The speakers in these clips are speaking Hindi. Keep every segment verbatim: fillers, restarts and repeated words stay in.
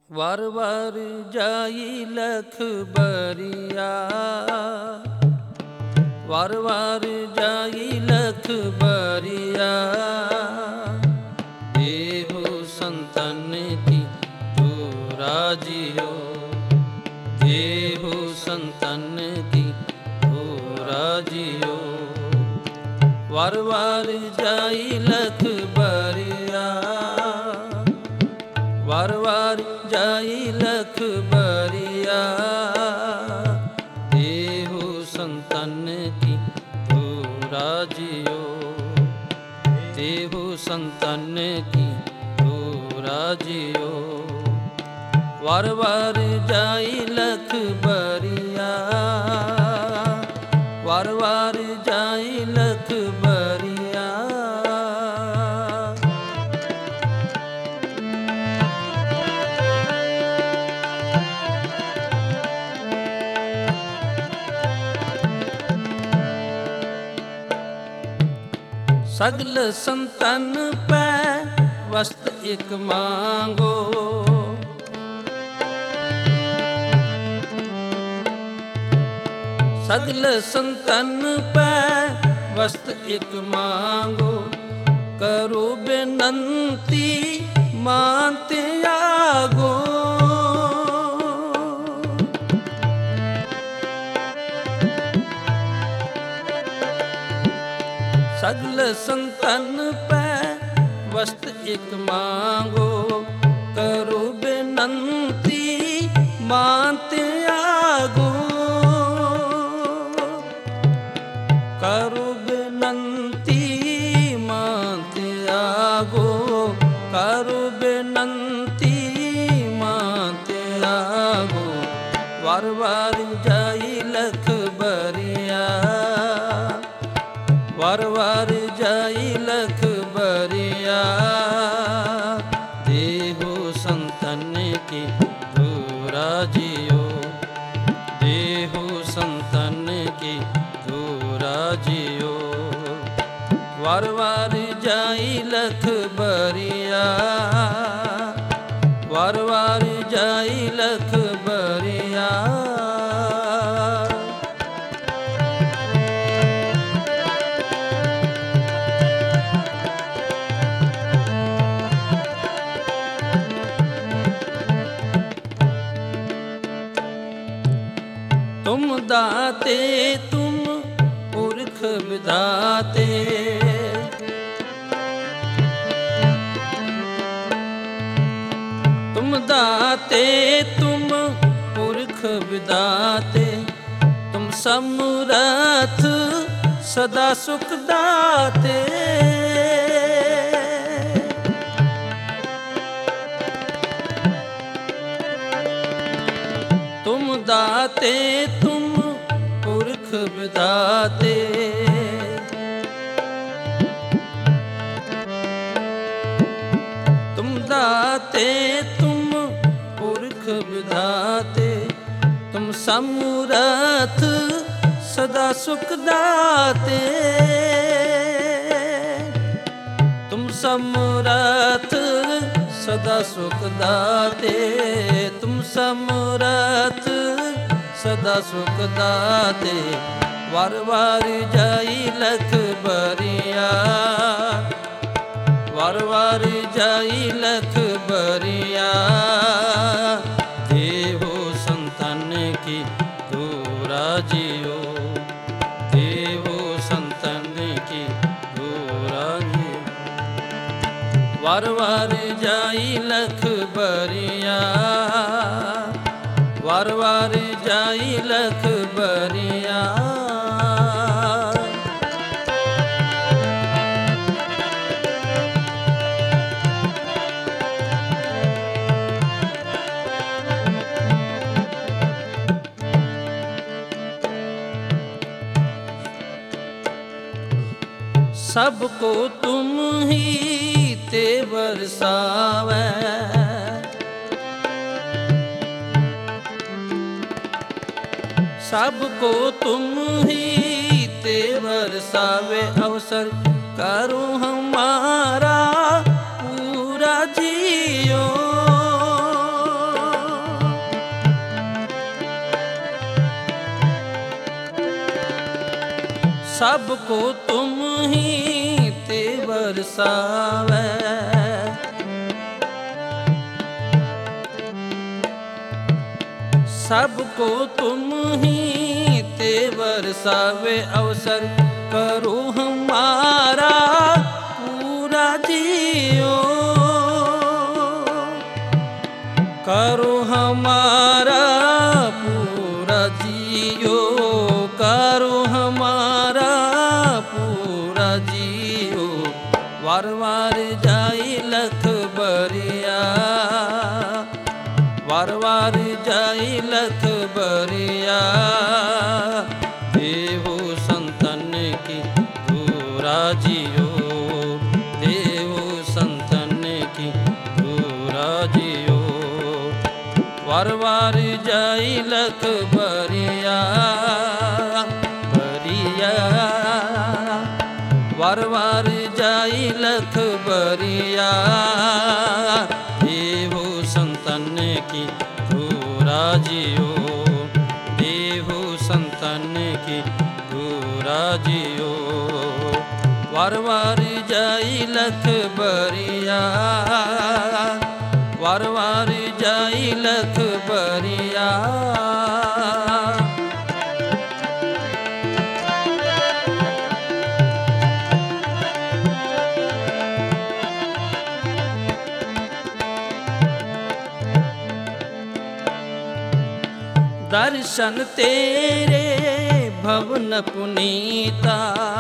वार वार जाई लख बरिया, वार वार जाई लख बरिया। देहु संतन की तू राजियो, देहु संतन की तू राजियो। वार वार जाई लख बरिया, वार वार जाई लख बरिया। देहु संतन की तू राजियो, देहु संतन की तू राजियो। वार वार जाई लख बरिया, वार वार जाई लख बरिया। सगल संतन पै वस्त एक मांगो, सगल संतन पै वस्त एक मांगो। करो बेनंती मानते आगो, सगल संतन पै वस्त एक मांगो। करो बेनंती मानते आगो, करो बेनंती मानते आगो, करो बेनंती मानते आगो। वार वार जाई लख बरिया, वार वार जाई लख बरिया। देहु संतन की तू राजियो, देहु संतन की तू राजियो। वार वार जाई लख बरिया, वार वार जाई लख बरिया। तुम दाते तुम पुरख विधाते, तुम दाते तुम पुरख विधाते। तुम समरथ सदा सुख दाते, तुम दाते तुम पुरख विधाते। तुम दाते तुम पुरख विधाते। तुम समरथ सदा सुख दाते, तुम समरथ सदा सुख दाते। तुम समरथ सदा सुख दाते। वार वार जाई लख बरिया, वार वार जाई लख बरिया। देहु संतन की तू राजियो, देहु संतन की तू राजियो। वार वार जाई लख बरिया, वार वार जाई लख बरिया। सबको तुम ही ते बरसावै, सबको तुम ही ते बरसावे। अवसर करो हमारा पूरा जियो, सबको तुम ही ते बरसावे, सबको तुम ही ते बरसावे। अवसर करो हमारा पूरा जियो, करो हमारा पूरा जियो, करो हमारा पूरा जियो। वार वार जाई लख बरिया, वार वार जाई लख बरिया। देवो संतन की पूरा जियो, देवो संतन की पूरा जियो। वार वार जाई लख बरिया, बरिया। वार वार जाई लख बरिया। देवो संतन की पूरा जियो, देवो संतन की पूरा जियो। वार वार जाई लख बरिया, वार वार जाई लख बरिया। दर्शन तेरे भवन पुनीता,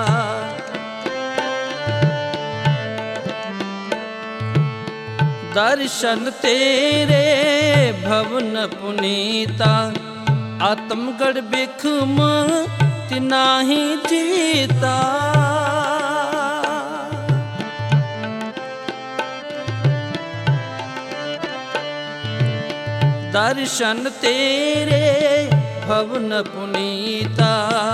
दर्शन तेरे भवन पुनीता। आत्मगढ़ बिखम तिनाही जीता, दर्शन तेरे भवन पुनीता।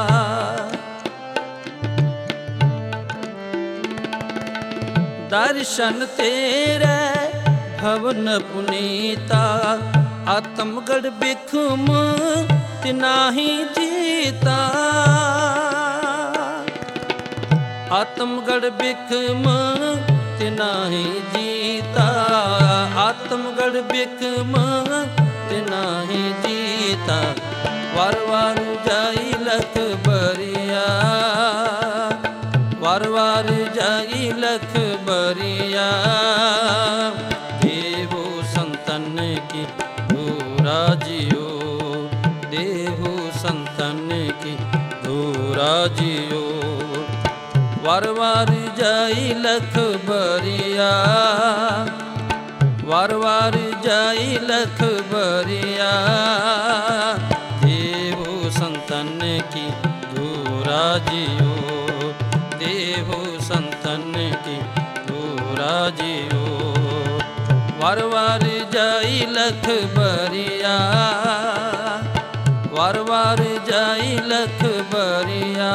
दर्शन तेरे भवन पुनीता। आत्मगढ़ बिखम तिनाही जीता, आत्मगढ़ बिखम तिनाही जीता। आत्मगढ़ बिखम तिनाही जीता। वार वार जाई लख बरिया, वार वार जाई लख बरिया। देवो संतन की पूरा जियो, देवो संतन की पूरा जियो। वार वार जाई लख बरिया, वार वार जाई लख बरिया। देवो संतन की पूरा जियो, देवो संतन की पूरा जियो। वार वार जाई लख बरिया, वार वार जाई लख बरिया।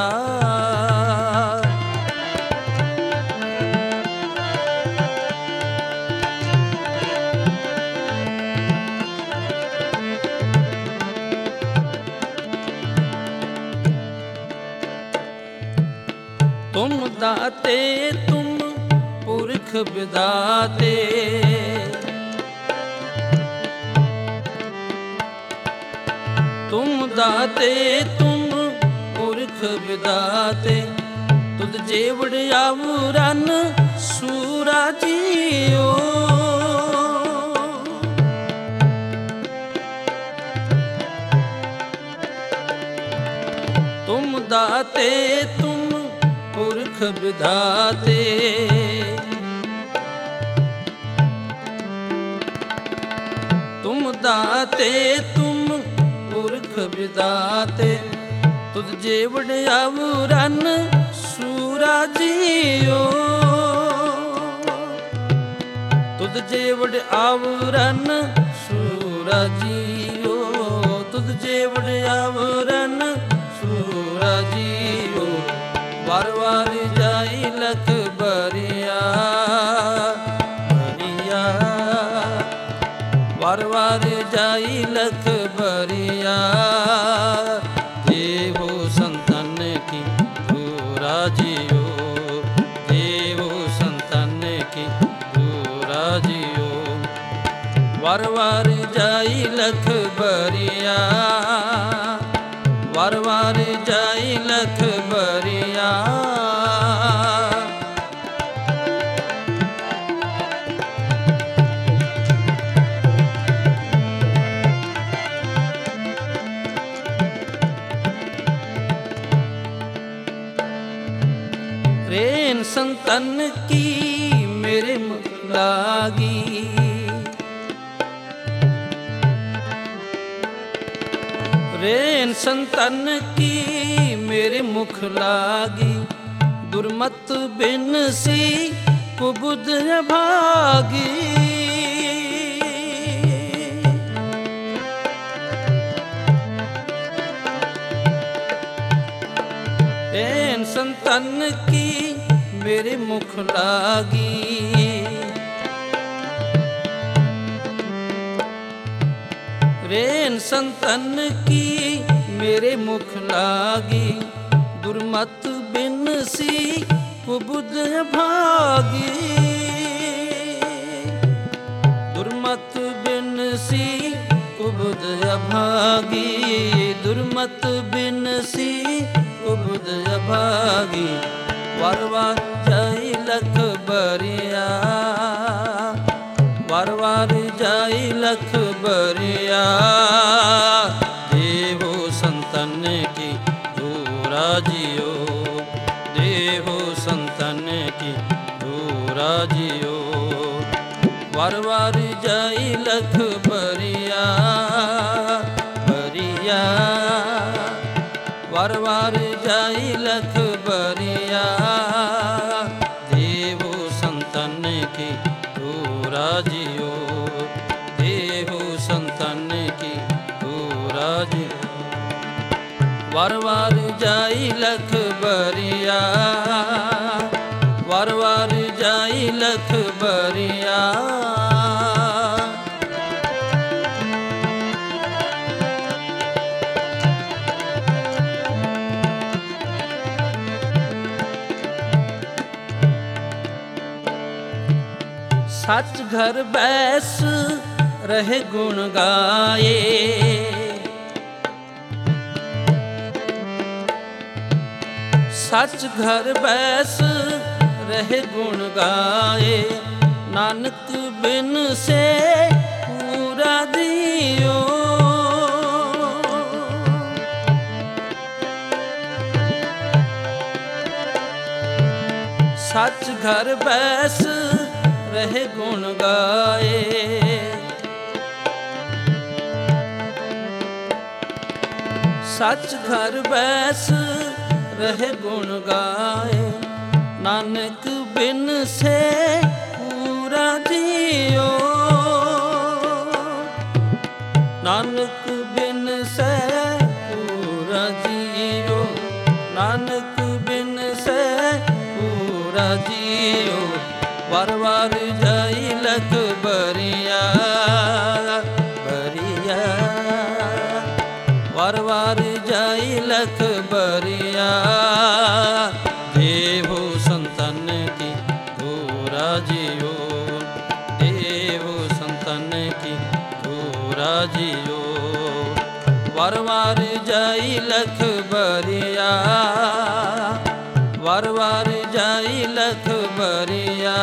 तुम दाते तुम पुरख विदाते, तुम दाते तुम पुरख विदाते। तुद जेवड़ आवरन सूरा जियो, तुम दाते तुम पुरख विधाते। तुम दाते तुम पुरख विधाते। तुद जेवड़ आवरन सूरा जियो, तुद जेवड़ आवरन सूरा जियो। तुद जेवड़ आवरन सूरा जियो। वार वार जाई लख बरिया, बरिया। वार वार जाई लख बरिया। देवो संतन की वार वार जाई लख बरिया, वार वार जाई लख बरिया। रेन संतन की मेरे मुख लागी, रेन संतन की मेरे मुख लागी। दुर्मत बिन सी कुबुद भागी, रेन संतन की मेरे मुख लागी। रेन संतन की मेरे मुख लागी। दुर्मत बिन सी कुबुद भागी, दुर्मत बिन सी कुबुद भागी। दुर्मत बिन सी कुबुद भागी। वार वार जाई लख बरिया, वार वार जाई लख बरिया। देहो संतन की दूरा जियो, देहो संतन की दूरा जियो। वार वार जाई लख बरिया, बरिया। वार वार जाई लख बरिया। देहो संतन की दूरा जियो, देहो संतन की दूरा जियो। वार वार जाई लख बरिया, वार वार जाई लख बरिया। सच घर बैस रहे गुण गाए, सच घर बैस रहे गुण गाए। नानक बिन से पूरा दियो, सच घर बैस रहे गुण गाए। सच घर बैस रहे गुण गाए। नानक बिन से पूरा जियो, नानक बिन से पूरा जियो। नानक बिन से पूरा जियो। वार वार जाई लख बरिया, बरिया। वार वार जाई लख बरिया। देहो संतन की दूरा जियो, देहो संतन की दूरा जियो। वार वार जाई लख बरिया, वार वार जाई लख बरिया।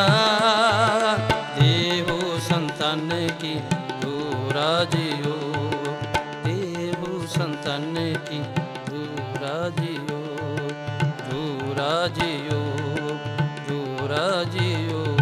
देहो संतन की दूरा जियो, देहो संतन की दूरा जियो, दूरा जियो, दूरा जियो।